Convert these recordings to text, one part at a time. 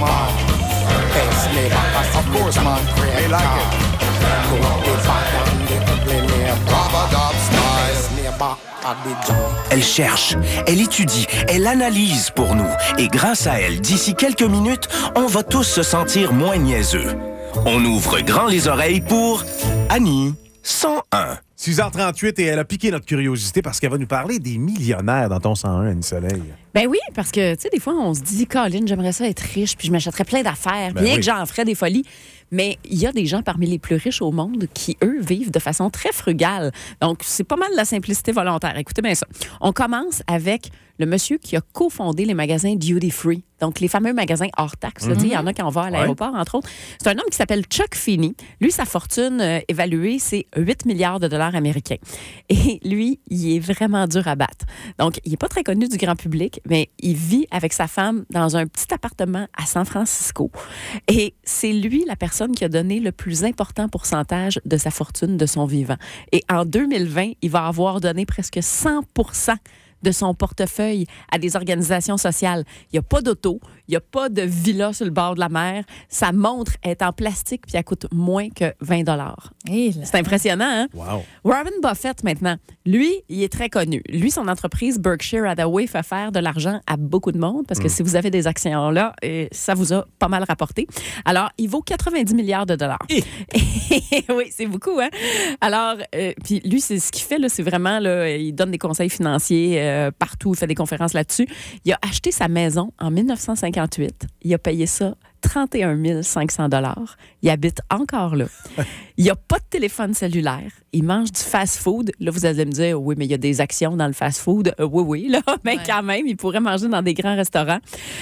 man. Best neighbor, of course, man. I like it. The bad and the ugly neighbor. Rub-a-dub style. Best neighbor at the joint. Elle cherche, elle étudie, elle analyse pour nous. Et grâce à elle, d'ici quelques minutes, on va tous se sentir moins niaiseux. On ouvre grand les oreilles pour Annie 101. 6h38 et elle a piqué notre curiosité parce qu'elle va nous parler des millionnaires dans ton 101, Annie Soleil. Ben oui, parce que, tu sais, des fois, on se dit, Colin, j'aimerais ça être riche, puis je m'achèterais plein d'affaires, bien que j'en ferais des folies. Mais il y a des gens parmi les plus riches au monde qui, eux, vivent de façon très frugale. Donc, c'est pas mal de la simplicité volontaire. Écoutez bien ça. On commence avec le monsieur qui a cofondé les magasins Duty Free. Donc, les fameux magasins hors taxe. Il y en a qui en vont à l'aéroport, entre autres. C'est un homme qui s'appelle Chuck Feeney. Lui, sa fortune évaluée, c'est 8 milliards de dollars américains. Et lui, il est vraiment dur à battre. Donc, il n'est pas très connu du grand public, mais il vit avec sa femme dans un petit appartement à San Francisco. Et c'est lui, la personne qui a donné le plus important pourcentage de sa fortune de son vivant. Et en 2020, il va avoir donné presque 100% de son portefeuille à des organisations sociales. Il n'y a pas d'auto, il n'y a pas de villa sur le bord de la mer. Sa montre est en plastique puis elle coûte moins que 20 $. C'est impressionnant, hein? Wow. Warren Buffett, maintenant, lui, il est très connu. Lui, son entreprise Berkshire Hathaway fait faire de l'argent à beaucoup de monde parce que si vous avez des actions là, ça vous a pas mal rapporté. Alors, il vaut 90 milliards de dollars. Oui, c'est beaucoup, hein? Alors, puis lui, c'est ce qu'il fait, là, c'est vraiment, là, il donne des conseils financiers partout, il fait des conférences là-dessus. Il a acheté sa maison en 1958. Il a payé ça 31 500 $. Il habite encore là. Il n'y a pas de téléphone cellulaire. Il mange du fast-food. Là, vous allez me dire, oui, mais il y a des actions dans le fast-food. Oui, là, mais quand même, il pourrait manger dans des grands restaurants.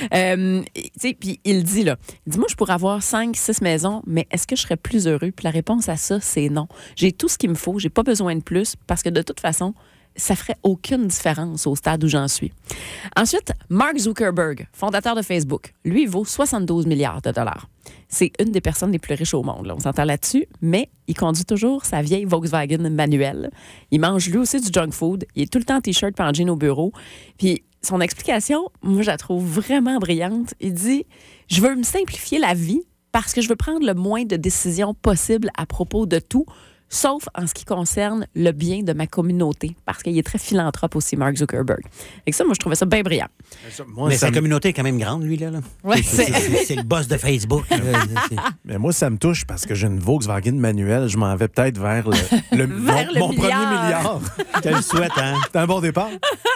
Puis il dit, là, moi, je pourrais avoir 5-6 maisons, mais est-ce que je serais plus heureux? Puis la réponse à ça, c'est non. J'ai tout ce qu'il me faut. J'ai pas besoin de plus parce que de toute façon, ça ferait aucune différence au stade où j'en suis. Ensuite, Mark Zuckerberg, fondateur de Facebook, lui, il vaut 72 milliards de dollars. C'est une des personnes les plus riches au monde, là, on s'entend là-dessus, mais il conduit toujours sa vieille Volkswagen manuelle. Il mange lui aussi du junk food. Il est tout le temps en T-shirt et en jean au bureau. Puis son explication, moi, je la trouve vraiment brillante. Il dit « Je veux me simplifier la vie parce que je veux prendre le moins de décisions possibles à propos de tout, sauf en ce qui concerne le bien de ma communauté, parce qu'il est très philanthrope aussi, Mark Zuckerberg. Et ça, moi, je trouvais ça bien brillant. Mais sa communauté est quand même grande, lui, là. Ouais, c'est le boss de Facebook. Mais moi, ça me touche parce que j'ai une Volkswagen manuelle. Je m'en vais peut-être vers mon premier milliard. Qu'elle souhaite, hein? C'est un bon départ.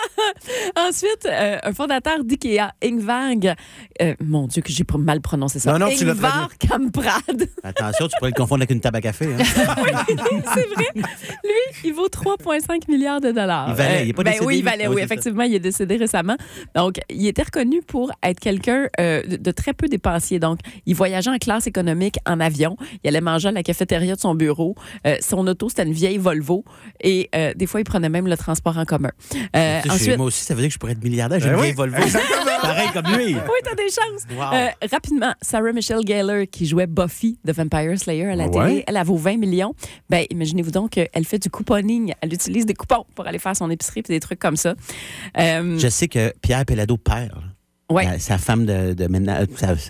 Ensuite, un fondateur d'IKEA, Ingvar... mon Dieu, que j'ai mal prononcé ça. Non, tu l'as Ingvar Kamprad. Attention, tu pourrais le confondre avec une table à café. Hein? C'est vrai. Lui, il vaut 3,5 milliards de dollars. Il valait, il n'est pas décédé. Oui, il valait, oui, effectivement, il est décédé récemment. Donc, il était reconnu pour être quelqu'un de très peu dépensier. Donc, il voyageait en classe économique en avion. Il allait manger à la cafétéria de son bureau. Son auto, c'était une vieille Volvo. Et des fois, il prenait même le transport en commun. Ensuite, moi aussi, ça veut dire que je pourrais être milliardaire. J'ai une vieille Volvo. Pareil comme lui. Oui, t'as des chances. Wow. Rapidement, Sarah Michelle Gellar, qui jouait Buffy de Vampire Slayer à la télé, elle vaut 20 millions. Ben, imaginez-vous donc qu'elle fait du couponing. Elle utilise des coupons pour aller faire son épicerie et des trucs comme ça. Je sais que Pierre Pellado père, sa femme de ménage,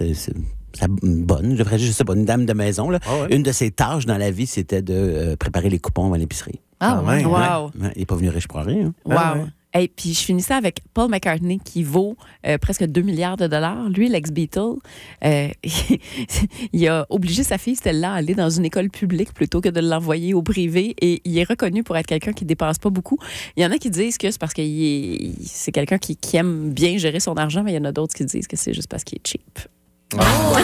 sa bonne, je sais pas, une dame de maison, là. Une de ses tâches dans la vie, c'était de préparer les coupons à l'épicerie. Ah, ouais. Wow. Il n'est pas venu riche pour rien. Hein. Wow. Et puis, je finissais avec Paul McCartney, qui vaut presque 2 milliards de dollars. Lui, l'ex-Beatle, il a obligé sa fille, Stella, à aller dans une école publique plutôt que de l'envoyer au privé. Et il est reconnu pour être quelqu'un qui ne dépense pas beaucoup. Il y en a qui disent que c'est parce que c'est quelqu'un qui aime bien gérer son argent, mais il y en a d'autres qui disent que c'est juste parce qu'il est cheap. Oh.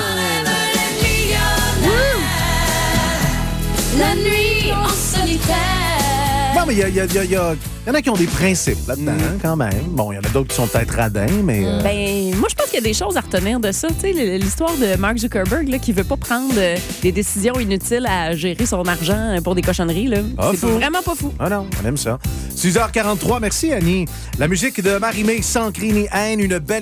La nuit en solitaire. Non, mais il y en a qui ont des principes là-dedans, quand même. Bon, il y en a d'autres qui sont peut-être radins, mais... Ben, moi, je pense qu'il y a des choses à retenir de ça. Tu sais, l'histoire de Mark Zuckerberg, là, qui veut pas prendre des décisions inutiles à gérer son argent pour des cochonneries, là. C'est vraiment pas fou. Ah non, on aime ça. 6h43, merci, Annie. La musique de Marie-Mé, Sans cri ni haine, une belle